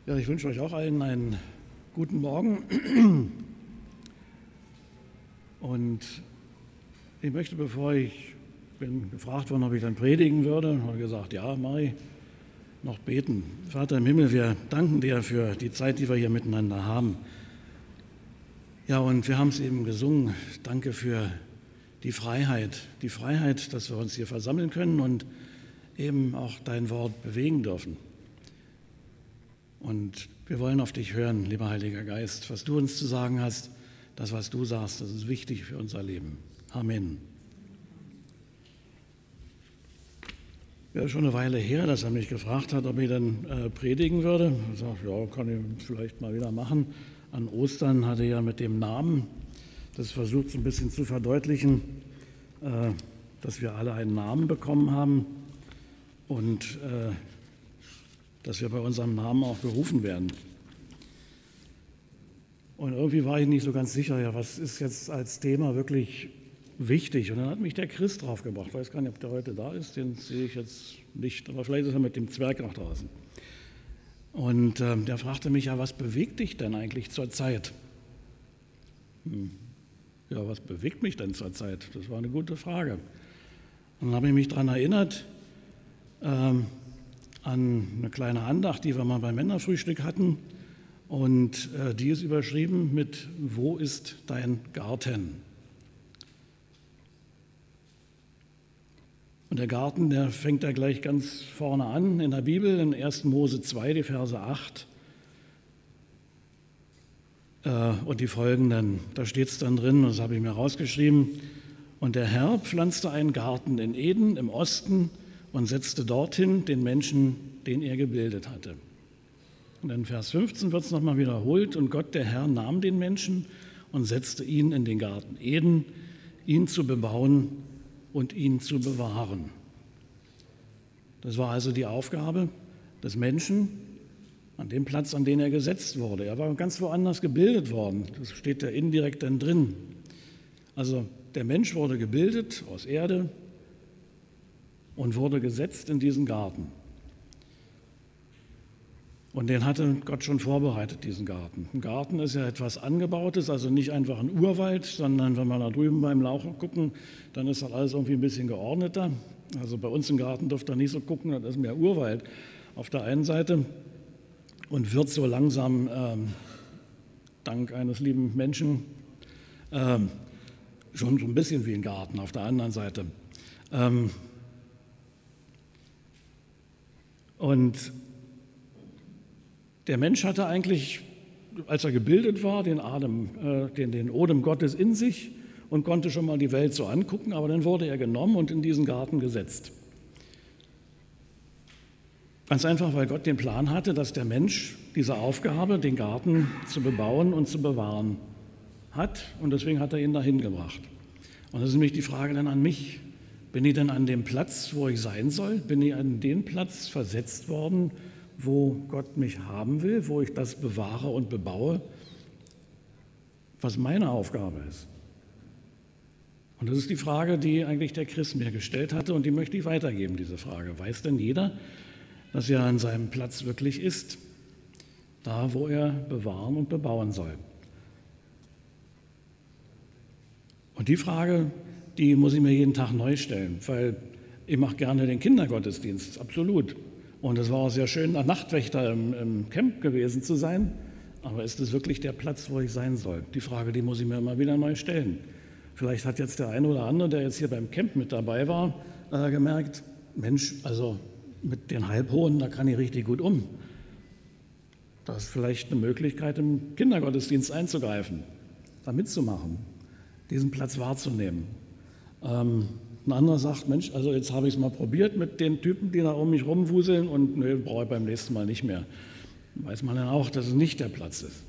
Ja, ich wünsche euch auch allen einen guten Morgen. Und ich möchte, bin gefragt worden, ob ich dann predigen würde, habe gesagt, ja, mache ich, noch beten. Vater im Himmel, wir danken dir für die Zeit, die wir hier miteinander haben. Ja, und wir haben es eben gesungen. Danke für die Freiheit, dass wir uns hier versammeln können und eben auch dein Wort bewegen dürfen. Und wir wollen auf dich hören, lieber Heiliger Geist, was du uns zu sagen hast. Das, was du sagst, das ist wichtig für unser Leben. Amen. Ja, schon eine Weile her, dass er mich gefragt hat, ob ich dann predigen würde. Ich sage, ja, kann ich vielleicht mal wieder machen. An Ostern hatte er ja mit dem Namen, das versucht so ein bisschen zu verdeutlichen, dass wir alle einen Namen bekommen haben und dass wir bei unserem Namen auch gerufen werden. Und irgendwie war ich nicht so ganz sicher, ja, was ist jetzt als Thema wirklich wichtig? Und dann hat mich der Chris draufgebracht. Ich weiß gar nicht, ob der heute da ist, den sehe ich jetzt nicht, aber vielleicht ist er mit dem Zwerg noch draußen. Und der fragte mich, ja, was bewegt dich denn eigentlich zur Zeit? Ja, was bewegt mich denn zur Zeit? Das war eine gute Frage. Und dann habe ich mich daran erinnert, an eine kleine Andacht, die wir mal beim Männerfrühstück hatten. Und die ist überschrieben mit Wo ist dein Garten? Und der Garten, der fängt ja gleich ganz vorne an in der Bibel, in 1. Mose 2, die Verse 8 und die folgenden. Da steht es dann drin, das habe ich mir rausgeschrieben. Und der Herr pflanzte einen Garten in Eden im Osten und setzte dorthin den Menschen, den er gebildet hatte. Und in Vers 15 wird es nochmal wiederholt. Und Gott, der Herr, nahm den Menschen und setzte ihn in den Garten Eden, ihn zu bebauen und ihn zu bewahren. Das war also die Aufgabe des Menschen an dem Platz, an den er gesetzt wurde. Er war ganz woanders gebildet worden. Das steht da indirekt dann drin. Also der Mensch wurde gebildet aus Erde und wurde gesetzt in diesen Garten. Und den hatte Gott schon vorbereitet, diesen Garten. Ein Garten ist ja etwas Angebautes, also nicht einfach ein Urwald, sondern wenn wir da drüben beim Lauch gucken, dann ist das alles irgendwie ein bisschen geordneter. Also bei uns im Garten dürft ihr nicht so gucken, das ist mehr Urwald auf der einen Seite und wird so langsam, dank eines lieben Menschen, schon so ein bisschen wie ein Garten auf der anderen Seite. Und der Mensch hatte eigentlich, als er gebildet war, den Odem Gottes in sich und konnte schon mal die Welt so angucken, aber dann wurde er genommen und in diesen Garten gesetzt. Ganz einfach, weil Gott den Plan hatte, dass der Mensch diese Aufgabe, den Garten zu bebauen und zu bewahren hat, und deswegen hat er ihn dahin gebracht. Und das ist nämlich die Frage dann an mich: Bin ich denn an dem Platz, wo ich sein soll? Bin ich an den Platz versetzt worden, wo Gott mich haben will, wo ich das bewahre und bebaue, was meine Aufgabe ist? Und das ist die Frage, die eigentlich der Chris mir gestellt hatte, und die möchte ich weitergeben, diese Frage. Weiß denn jeder, dass er an seinem Platz wirklich ist, da wo er bewahren und bebauen soll? Und die Frage, die muss ich mir jeden Tag neu stellen, weil ich mache gerne den Kindergottesdienst, absolut. Und es war auch sehr schön, ein Nachtwächter im Camp gewesen zu sein. Aber ist es wirklich der Platz, wo ich sein soll? Die Frage, die muss ich mir immer wieder neu stellen. Vielleicht hat jetzt der eine oder andere, der jetzt hier beim Camp mit dabei war, gemerkt, Mensch, also mit den Halbhohen, da kann ich richtig gut um. Da ist vielleicht eine Möglichkeit, im Kindergottesdienst einzugreifen, da mitzumachen, diesen Platz wahrzunehmen. Ein anderer sagt, Mensch, also jetzt habe ich es mal probiert mit den Typen, die da um mich rumwuseln, und nö, brauche ich beim nächsten Mal nicht mehr. Weiß man dann auch, dass es nicht der Platz ist.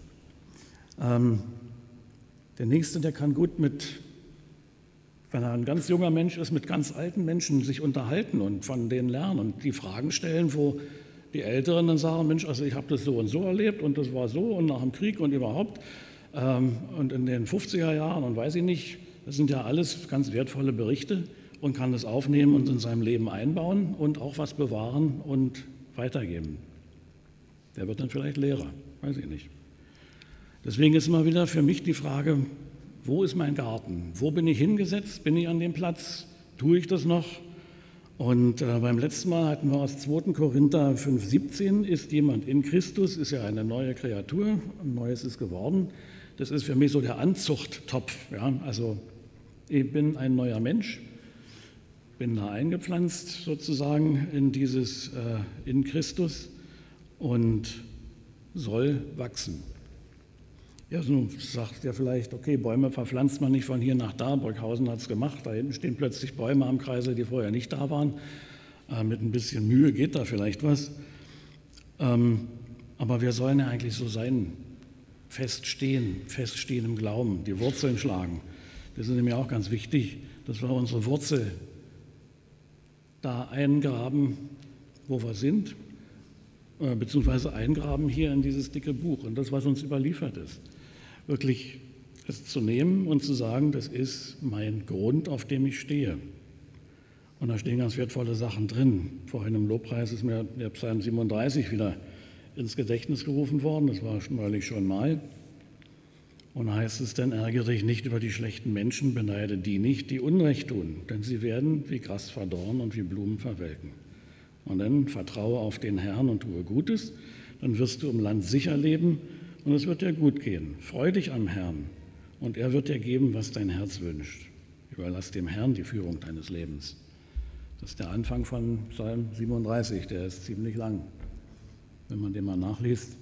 Der Nächste, der kann gut wenn er ein ganz junger Mensch ist, mit ganz alten Menschen sich unterhalten und von denen lernen und die Fragen stellen, wo die Älteren dann sagen, Mensch, also ich habe das so und so erlebt und das war so und nach dem Krieg und überhaupt und in den 50er Jahren und weiß ich nicht, das sind ja alles ganz wertvolle Berichte, und kann das aufnehmen und in seinem Leben einbauen und auch was bewahren und weitergeben. Der wird dann vielleicht Lehrer, weiß ich nicht. Deswegen ist immer wieder für mich die Frage, wo ist mein Garten? Wo bin ich hingesetzt? Bin ich an dem Platz? Tue ich das noch? Und beim letzten Mal hatten wir aus 2. Korinther 5,17, ist jemand in Christus, ist ja eine neue Kreatur, ein Neues ist geworden. Das ist für mich so der Anzuchttopf. Ja? Also ich bin ein neuer Mensch, bin da eingepflanzt sozusagen in dieses in Christus und soll wachsen. Ja, so sagt ja vielleicht, okay, Bäume verpflanzt man nicht von hier nach da, Brückhausen hat es gemacht, da hinten stehen plötzlich Bäume am Kreisel, die vorher nicht da waren. Mit ein bisschen Mühe geht da vielleicht was. Aber wir sollen ja eigentlich so sein, feststehen im Glauben, die Wurzeln schlagen. Das ist nämlich auch ganz wichtig, dass wir unsere Wurzel da eingraben, wo wir sind, beziehungsweise eingraben hier in dieses dicke Buch und das, was uns überliefert ist. Wirklich es zu nehmen und zu sagen, das ist mein Grund, auf dem ich stehe. Und da stehen ganz wertvolle Sachen drin. Vorhin im Lobpreis ist mir der Psalm 37 wieder ins Gedächtnis gerufen worden, das war neulich schon mal. Und da heißt es, denn ärgere dich nicht über die schlechten Menschen, beneide die nicht, die Unrecht tun, denn sie werden wie Gras verdorren und wie Blumen verwelken. Und dann vertraue auf den Herrn und tue Gutes, dann wirst du im Land sicher leben und es wird dir gut gehen. Freu dich am Herrn und er wird dir geben, was dein Herz wünscht. Überlass dem Herrn die Führung deines Lebens. Das ist der Anfang von Psalm 37, der ist ziemlich lang. Wenn man den mal nachliest,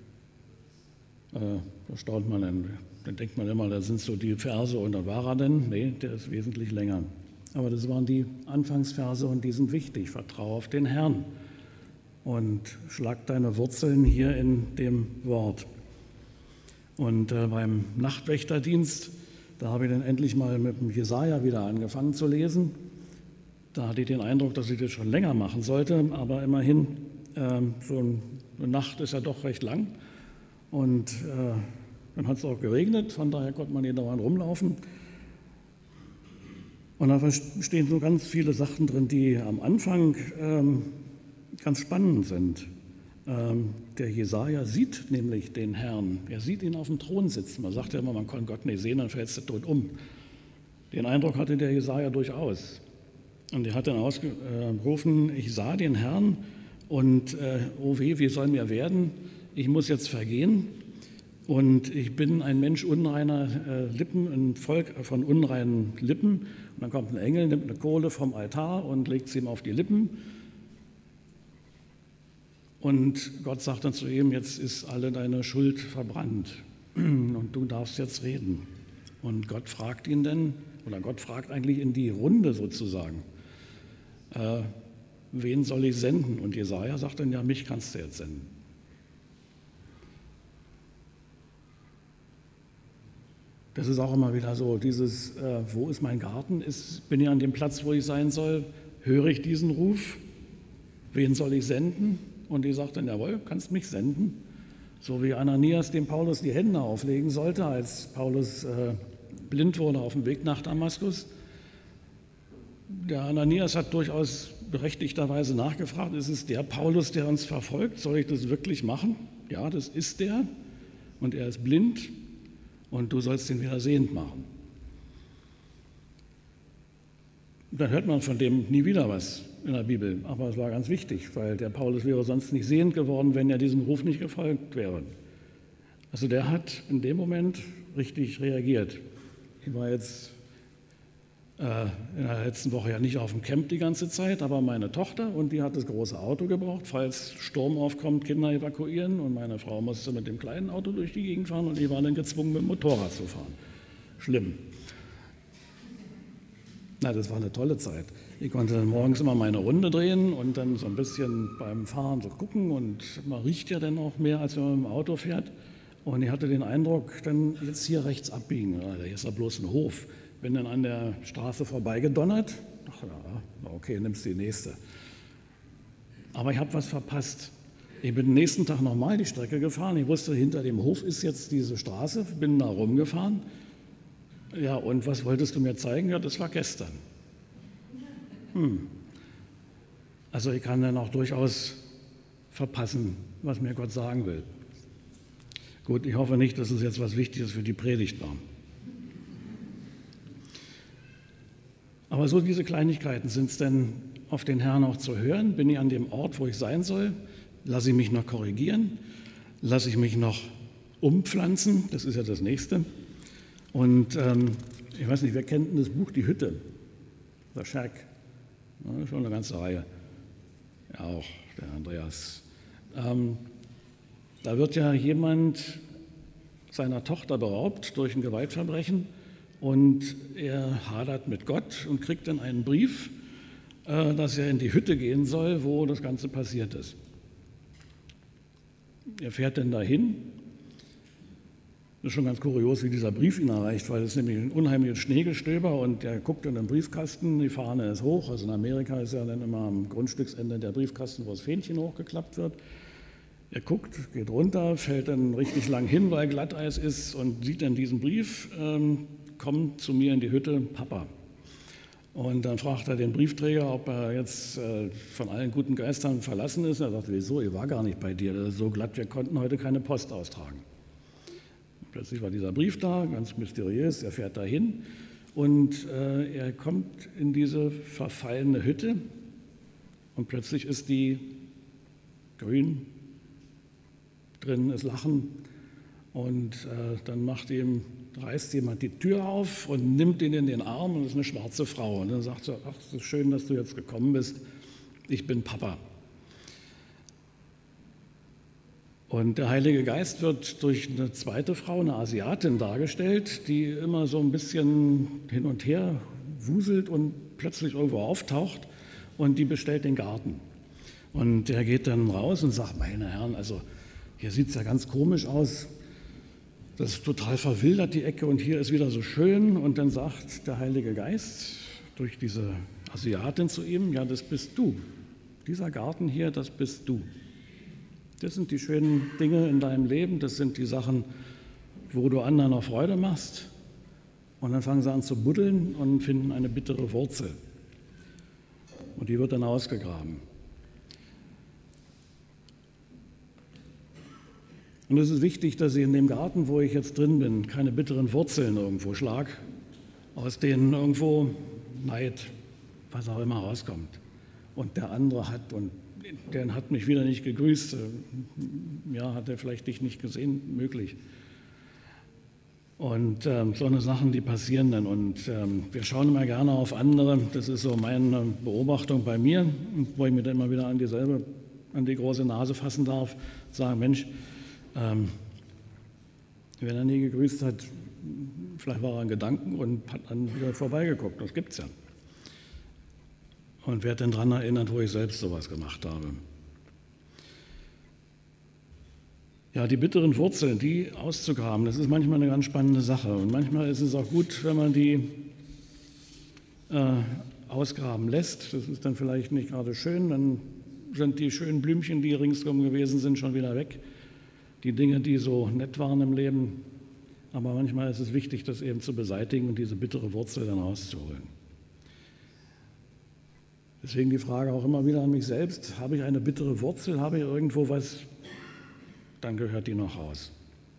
da staunt man dann denkt man immer, da sind so die Verse und da war er denn. Nee, der ist wesentlich länger. Aber das waren die Anfangsverse und die sind wichtig. Vertraue auf den Herrn und schlag deine Wurzeln hier in dem Wort. Und beim Nachtwächterdienst, da habe ich dann endlich mal mit dem Jesaja wieder angefangen zu lesen. Da hatte ich den Eindruck, dass ich das schon länger machen sollte, aber immerhin, so eine Nacht ist ja doch recht lang. Und dann hat es auch geregnet, von daher konnte man hier dauernd rumlaufen. Und da stehen so ganz viele Sachen drin, die am Anfang ganz spannend sind. Der Jesaja sieht nämlich den Herrn, er sieht ihn auf dem Thron sitzen. Man sagt ja immer, man kann Gott nicht sehen, dann fällt der Tod um. Den Eindruck hatte der Jesaja durchaus. Und er hat dann ausgerufen, ich sah den Herrn und oh weh, wie soll mir werden? Ich muss jetzt vergehen und ich bin ein Mensch unreiner Lippen, ein Volk von unreinen Lippen. Und dann kommt ein Engel, nimmt eine Kohle vom Altar und legt sie ihm auf die Lippen. Und Gott sagt dann zu ihm, jetzt ist alle deine Schuld verbrannt und du darfst jetzt reden. Und Gott fragt ihn dann, oder Gott fragt eigentlich in die Runde sozusagen, wen soll ich senden? Und Jesaja sagt dann, ja, mich kannst du jetzt senden. Das ist auch immer wieder so, dieses, wo ist mein Garten? Bin ich an dem Platz, wo ich sein soll? Höre ich diesen Ruf? Wen soll ich senden? Und die sagt dann, jawohl, kannst mich senden. So wie Ananias dem Paulus die Hände auflegen sollte, als Paulus blind wurde auf dem Weg nach Damaskus. Der Ananias hat durchaus berechtigterweise nachgefragt, ist es der Paulus, der uns verfolgt? Soll ich das wirklich machen? Ja, das ist der. Und er ist blind und du sollst ihn wieder sehend machen. Dann hört man von dem nie wieder was in der Bibel. Aber es war ganz wichtig, weil der Paulus wäre sonst nicht sehend geworden, wenn er diesem Ruf nicht gefolgt wäre. Also der hat in dem Moment richtig reagiert. Ich war jetzt in der letzten Woche ja nicht auf dem Camp die ganze Zeit, aber meine Tochter, und die hat das große Auto gebraucht, falls Sturm aufkommt, Kinder evakuieren. Und meine Frau musste mit dem kleinen Auto durch die Gegend fahren und ich war dann gezwungen, mit dem Motorrad zu fahren. Schlimm. Na, das war eine tolle Zeit. Ich konnte dann morgens immer meine Runde drehen und dann so ein bisschen beim Fahren so gucken und man riecht ja dann auch mehr, als wenn man mit dem Auto fährt. Und ich hatte den Eindruck, dann jetzt hier rechts abbiegen. Hier ist ja bloß ein Hof. Bin dann an der Straße vorbeigedonnert. Ach ja, okay, nimmst die nächste. Aber ich habe was verpasst. Ich bin den nächsten Tag nochmal die Strecke gefahren. Ich wusste, hinter dem Hof ist jetzt diese Straße. Bin da rumgefahren. Ja, und was wolltest du mir zeigen? Ja, das war gestern. Also ich kann dann auch durchaus verpassen, was mir Gott sagen will. Gut, ich hoffe nicht, dass es jetzt was Wichtiges für die Predigt war. Aber so diese Kleinigkeiten, sind es denn auf den Herrn auch zu hören? Bin ich an dem Ort, wo ich sein soll? Lasse ich mich noch korrigieren? Lasse ich mich noch umpflanzen? Das ist ja das Nächste. Und ich weiß nicht, wer kennt denn das Buch Die Hütte? Der Scherk. Ja, schon eine ganze Reihe. Ja, auch der Andreas. Da wird ja jemand seiner Tochter beraubt durch ein Gewaltverbrechen und er hadert mit Gott und kriegt dann einen Brief, dass er in die Hütte gehen soll, wo das Ganze passiert ist. Er fährt dann dahin. Das ist schon ganz kurios, wie dieser Brief ihn erreicht, weil es nämlich ein unheimliches Schneegestöber und er guckt in den Briefkasten, die Fahne ist hoch. Also in Amerika ist ja dann immer am Grundstücksende der Briefkasten, wo das Fähnchen hochgeklappt wird. Er guckt, geht runter, fällt dann richtig lang hin, weil Glatteis ist und sieht dann diesen Brief, kommt zu mir in die Hütte, Papa. Und dann fragt er den Briefträger, ob er jetzt von allen guten Geistern verlassen ist. Er sagt, wieso, ich war gar nicht bei dir, das ist so glatt, wir konnten heute keine Post austragen. Plötzlich war dieser Brief da, ganz mysteriös, er fährt dahin und er kommt in diese verfallene Hütte und plötzlich ist die grün, drin ist Lachen und dann reißt jemand die Tür auf und nimmt ihn in den Arm und es ist eine schwarze Frau. Und dann sagt er, ach, es ist schön, dass du jetzt gekommen bist, ich bin Papa. Und der Heilige Geist wird durch eine zweite Frau, eine Asiatin, dargestellt, die immer so ein bisschen hin und her wuselt und plötzlich irgendwo auftaucht und die bestellt den Garten. Und der geht dann raus und sagt, meine Herren, also hier sieht es ja ganz komisch aus, das ist total verwildert die Ecke und hier ist wieder so schön. Und dann sagt der Heilige Geist durch diese Asiatin zu ihm, ja, das bist du. Dieser Garten hier, das bist du. Das sind die schönen Dinge in deinem Leben, das sind die Sachen, wo du anderen auch Freude machst. Und dann fangen sie an zu buddeln und finden eine bittere Wurzel. Und die wird dann ausgegraben. Und es ist wichtig, dass ich in dem Garten, wo ich jetzt drin bin, keine bitteren Wurzeln irgendwo schlage, aus denen irgendwo Neid, was auch immer rauskommt. Und der andere hat und der hat mich wieder nicht gegrüßt. Ja, hat er vielleicht dich nicht gesehen? Möglich. Und so eine Sachen, die passieren dann. Und wir schauen immer gerne auf andere. Das ist so meine Beobachtung bei mir, wo ich mir dann immer wieder an die große Nase fassen darf. Sagen, Mensch, wenn er nie gegrüßt hat, vielleicht war er in Gedanken und hat dann wieder vorbeigeguckt. Das gibt es ja. Und werde dann daran erinnert, wo ich selbst sowas gemacht habe. Ja, die bitteren Wurzeln, die auszugraben, das ist manchmal eine ganz spannende Sache. Und manchmal ist es auch gut, wenn man die ausgraben lässt. Das ist dann vielleicht nicht gerade schön, dann sind die schönen Blümchen, die ringsherum gewesen sind, schon wieder weg. Die Dinge, die so nett waren im Leben. Aber manchmal ist es wichtig, das eben zu beseitigen und diese bittere Wurzel dann rauszuholen. Deswegen die Frage auch immer wieder an mich selbst, habe ich eine bittere Wurzel, habe ich irgendwo was, dann gehört die noch raus.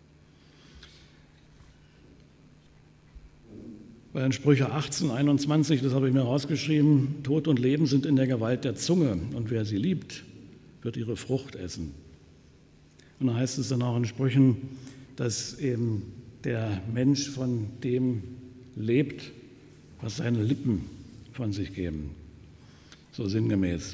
Bei den Sprüche 18, 21, das habe ich mir rausgeschrieben, Tod und Leben sind in der Gewalt der Zunge und wer sie liebt, wird ihre Frucht essen. Und da heißt es dann auch in Sprüchen, dass eben der Mensch von dem lebt, was seine Lippen von sich geben. So sinngemäß.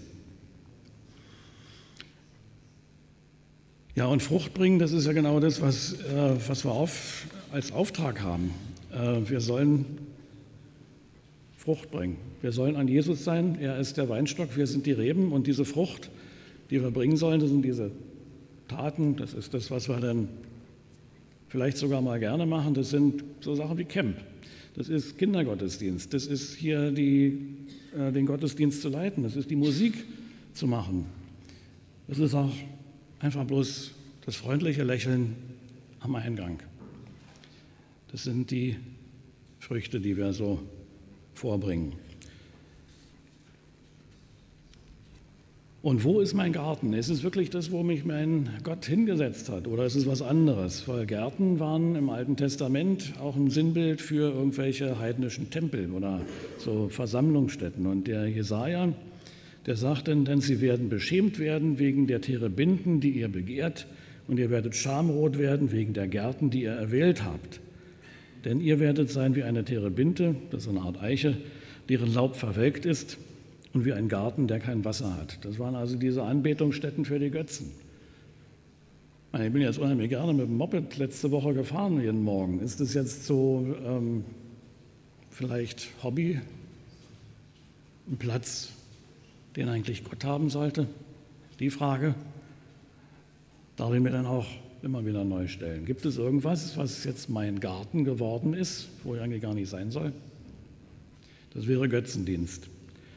Ja, und Frucht bringen, das ist ja genau das, was wir als Auftrag haben. Wir sollen Frucht bringen. Wir sollen an Jesus sein. Er ist der Weinstock, wir sind die Reben. Und diese Frucht, die wir bringen sollen, das sind diese Taten, das ist das, was wir dann vielleicht sogar mal gerne machen. Das sind so Sachen wie Camp. Das ist Kindergottesdienst. Das ist hier den Gottesdienst zu leiten. Das ist die Musik zu machen. Das ist auch einfach bloß das freundliche Lächeln am Eingang. Das sind die Früchte, die wir so vorbringen. Und wo ist mein Garten? Ist es wirklich das, wo mich mein Gott hingesetzt hat? Oder ist es was anderes? Weil Gärten waren im Alten Testament auch ein Sinnbild für irgendwelche heidnischen Tempel oder so Versammlungsstätten. Und der Jesaja, der sagt dann, denn sie werden beschämt werden wegen der Terebinden, die ihr begehrt, und ihr werdet schamrot werden wegen der Gärten, die ihr erwählt habt. Denn ihr werdet sein wie eine Terebinte, das ist eine Art Eiche, deren Laub verwelkt ist, und wie ein Garten, der kein Wasser hat. Das waren also diese Anbetungsstätten für die Götzen. Ich bin jetzt unheimlich gerne mit dem Moped letzte Woche gefahren, jeden Morgen. Ist das jetzt so vielleicht Hobby, ein Platz, den eigentlich Gott haben sollte? Die Frage darf ich mir dann auch immer wieder neu stellen. Gibt es irgendwas, was jetzt mein Garten geworden ist, wo ich eigentlich gar nicht sein soll? Das wäre Götzendienst.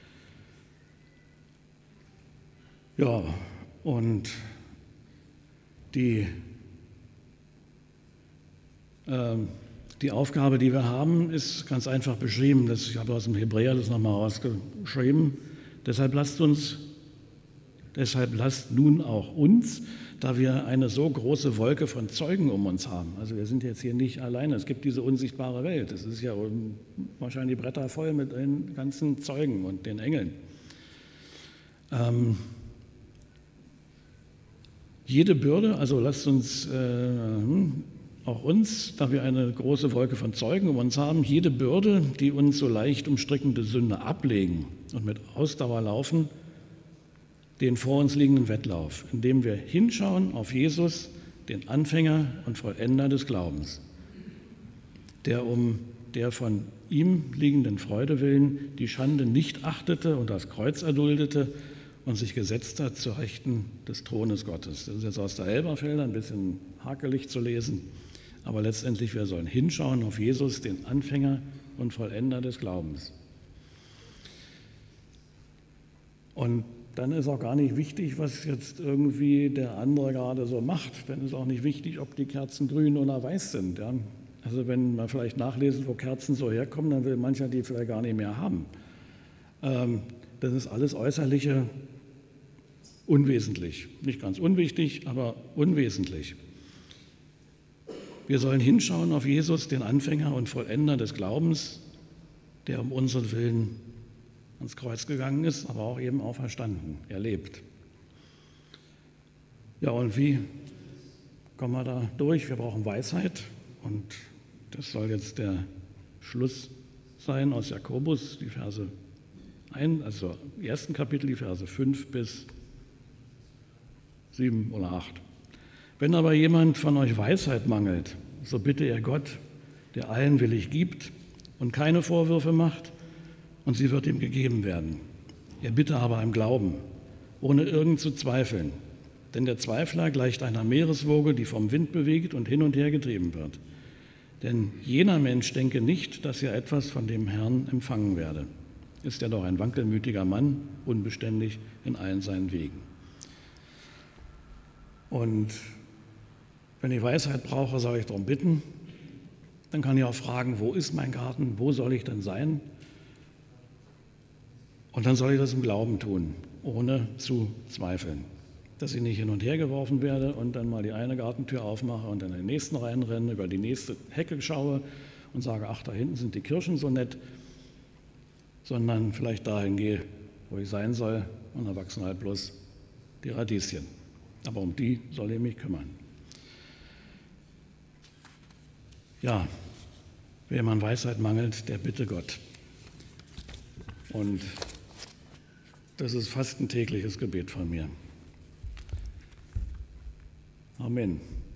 Ja, und die Aufgabe, die wir haben, ist ganz einfach beschrieben. Ich habe aus dem Hebräer das nochmal rausgeschrieben. Deshalb lasst nun auch uns, da wir eine so große Wolke von Zeugen um uns haben. Also wir sind jetzt hier nicht alleine. Es gibt diese unsichtbare Welt. Es ist ja wahrscheinlich brettervoll mit den ganzen Zeugen und den Engeln. Jede Bürde, also lasst uns, auch uns, da wir eine große Wolke von Zeugen um uns haben, jede Bürde, die uns so leicht umstrickende Sünde ablegen und mit Ausdauer laufen, den vor uns liegenden Wettlauf, indem wir hinschauen auf Jesus, den Anfänger und Vollender des Glaubens, der um der von ihm liegenden Freude willen die Schande nicht achtete und das Kreuz erduldete und sich gesetzt hat zur Rechten des Thrones Gottes. Das ist jetzt aus der Elberfelder ein bisschen hakelig zu lesen, aber letztendlich, wir sollen hinschauen auf Jesus, den Anfänger und Vollender des Glaubens. Und dann ist auch gar nicht wichtig, was jetzt irgendwie der andere gerade so macht. Dann ist auch nicht wichtig, ob die Kerzen grün oder weiß sind. Ja? Also wenn man vielleicht nachlesen, wo Kerzen so herkommen, dann will mancher die vielleicht gar nicht mehr haben. Das ist alles Äußerliche unwesentlich. Nicht ganz unwichtig, aber unwesentlich. Wir sollen hinschauen auf Jesus, den Anfänger und Vollender des Glaubens, der um unseren Willen ans Kreuz gegangen ist, aber auch eben auferstanden. Er lebt. Ja, und wie kommen wir da durch? Wir brauchen Weisheit und das soll jetzt der Schluss sein aus Jakobus, die Verse 1, also im ersten Kapitel, die Verse 5 bis 7 oder 8. Wenn aber jemand von euch Weisheit mangelt, so bitte er Gott, der allen willig gibt und keine Vorwürfe macht, und sie wird ihm gegeben werden. Er bitte aber im Glauben, ohne irgend zu zweifeln. Denn der Zweifler gleicht einer Meereswoge, die vom Wind bewegt und hin und her getrieben wird. Denn jener Mensch denke nicht, dass er etwas von dem Herrn empfangen werde. Ist er doch ein wankelmütiger Mann, unbeständig in allen seinen Wegen. Und wenn ich Weisheit brauche, soll ich darum bitten. Dann kann ich auch fragen, wo ist mein Garten, wo soll ich denn sein? Und dann soll ich das im Glauben tun, ohne zu zweifeln. Dass ich nicht hin und her geworfen werde und dann mal die eine Gartentür aufmache und dann in den nächsten reinrenne, über die nächste Hecke schaue und sage, ach, da hinten sind die Kirschen so nett, sondern vielleicht dahin gehe, wo ich sein soll, und da wachsen halt bloß die Radieschen. Aber um die soll ich mich kümmern. Ja, wer an Weisheit mangelt, der bitte Gott. Und das ist fast ein tägliches Gebet von mir. Amen.